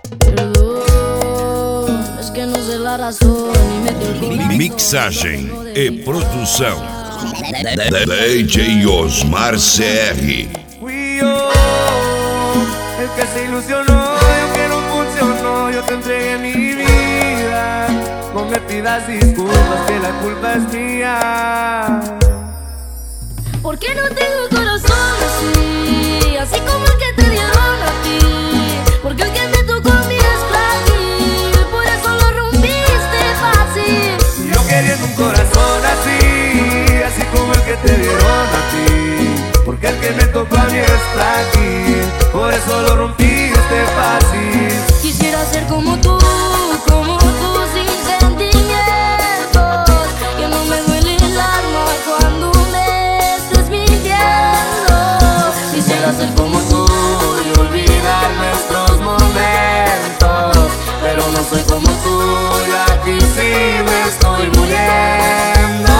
Perdón, es que no sé la razón y me dio el corazón. Mixagem e produção DJ Osmar CR. Fui yo el que se ilusionó y aunque no funcionó, yo te entregué mi vida. No me pidas disculpas, que la culpa es mía. ¿Por qué no tengo un corazón así? Así como el que te dieron a ti. Porque el que me tocó a mí es frágil, por eso lo rompiste fácil. Yo queriendo un corazón así, así como el que te dieron a ti. Porque el que me tocó a mí es frágil, por eso lo rompiste fácil. Quisiera ser como tú sin sentimientos. Que no me duele el alma cuando me estés mintiendo. Quisiera ser como tú y olvidar nuestros momentos, pero no soy como tú y aquí sí me estoy muriendo.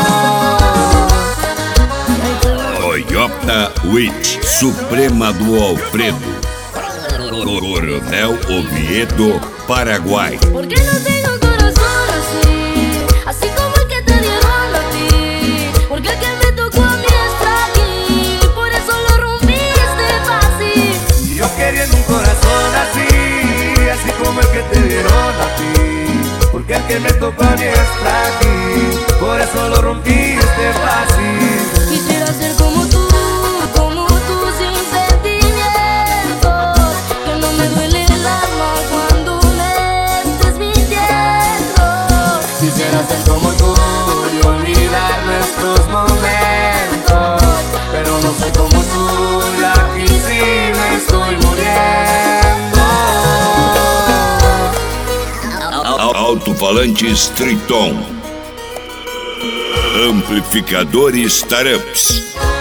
Toyota Witch, Suprema do Alfredo, Coronel Oviedo, Paraguai. ¿Por qué no tengo un corazón así? Así como el que te dieron a ti. Porque el que me tocó a mí es frágil, por eso lo rompiste fácil. Yo queriendo un corazón así, así como el que te dieron a ti. Porque el que me tocó a mí es frágil, por eso lo rompiste fácil. Quisiera ser como tú sin sentimientos. Que no me duele el alma cuando me estés mintiendo. Quisiera ser como tú y olvidar nuestros momentos, pero no soy como tú y aquí sí me estoy muriendo. Alto-falantes Triton, amplificadores Taramps.